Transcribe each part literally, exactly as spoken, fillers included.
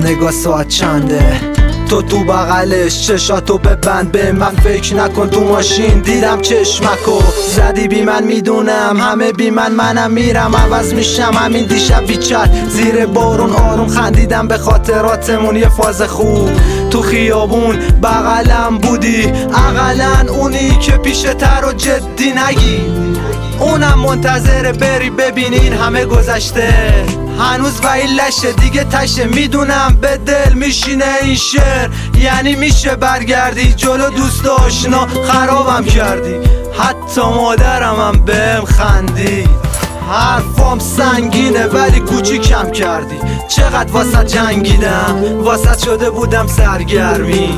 نگاه ساعت چنده، تو تو بغلش چشاتو ببند، به من فکر نکن. تو ماشین دیدم چشمکو زدی بی من، میدونم همه بی من، منم میرم عوض میشم. همین دیشب بیچت زیر بارون آروم خندیدم به خاطراتمون، یه فاز خوب تو خیابون بغلم بودی، اقلن اونی که پیشه تر و جدی نگی، اونم منتظره بری ببینی این همه گذشته، هنوز ویلشه دیگه تشه. میدونم به دل میشینه این شعر، یعنی میشه برگردی جلو دوست آشنا، خرابم کردی حتی مادرم هم بهم خندی. حرفام سنگینه ولی کوچیکم کردی، چقدر واسه جنگیدم، واسه شده بودم سرگرمی.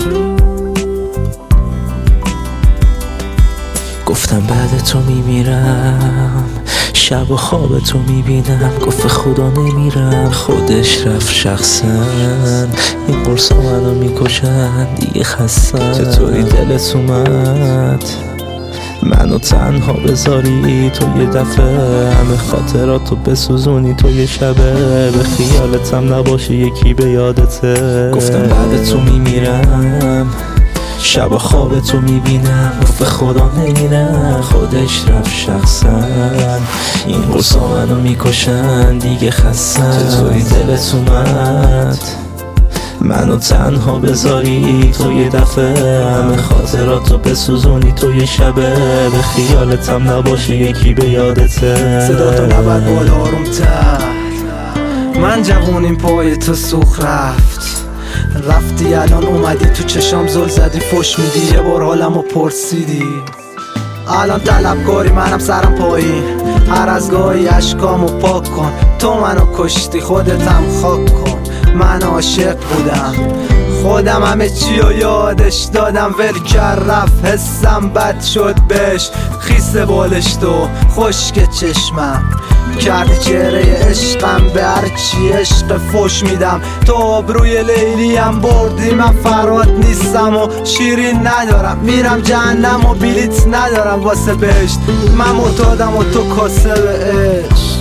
گفتم بعد تو میمیرم، شب و خواب تو میبینم، گفت خدا نمیرم، خودش رفت شخصا. این قرصا منو میکشن دیگه خستم، چطوری دلت اومد منو تنها بذاری تو یه دفعه، همه خاطراتو بسوزونی تو یه شبه، به خیالتم نباشی یکی به یادته. گفتم بعد تو میمیرم، شب و خواب تو میبینم، گفت خدا نمیرم، خودش رفت شخصا. این قرصا منو میکشن دیگه خستم، چطوری دلت اومد منو تنها بذاری تو یه دفعه، همه خاطراتو بسوزونی تو یه شبه، به خیالتم نباشه یکی به یادته. صداتو نبرد بالا آروم تر، من جوونیم پای تو سوخ رفت، رفتی الان اومدی تو چشام زل زدی، فش میدی یه بار حالمو پرسیدی. الان طلبکاری منم سرم پایین، هر از گاهی عشقامو پاک کن، تو منو کشتی خودتم خاک کن. من عاشق بودم خودم همه چی و یادش دادم، ول کرد رفت حسم بد شد بهش، خیس بالش تو خشک چشمم کردی چهره عشقم، به هرچی عشق فش میدم. تو آبروی لیلیم بردی، من فرات نیستم و شیرین ندارم، میرم جهنم و بلیت ندارم واسه بهشت، من معتادم و تو کاسه به عشق.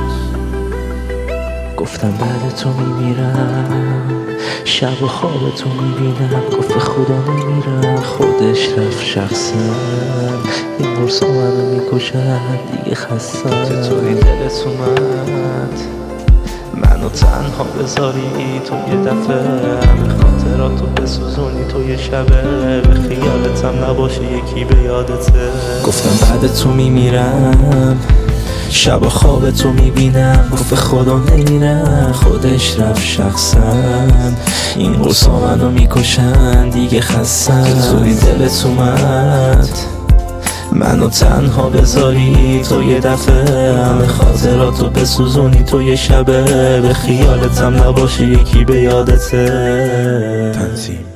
گفتم بعد تو میمیرم، شب و خواب تو میبینم، گفت خدا نمیرم، خودش رفت شخصا. این قرصا منو میکشن دیگه خستم، چطوری دلت اومد منو تنها بذاری تو یه دفعه، همه خاطراتو بسوزونی تو یه شبه، به خیالتم نباشه یکی به یادته. گفتم بعد تو میمیرم، شب و خواب تو میبینم، گفت خدا نمیرم، خودش رفت شخصا. این قرصا منو میکشن دیگه خستم، چطوری دلت اومد منو تنها بذاری تو یه دفعه، همه خاطراتو بسوزونی تو یه شبه، به خیالتم نباشه یکی به یادته. تنظیم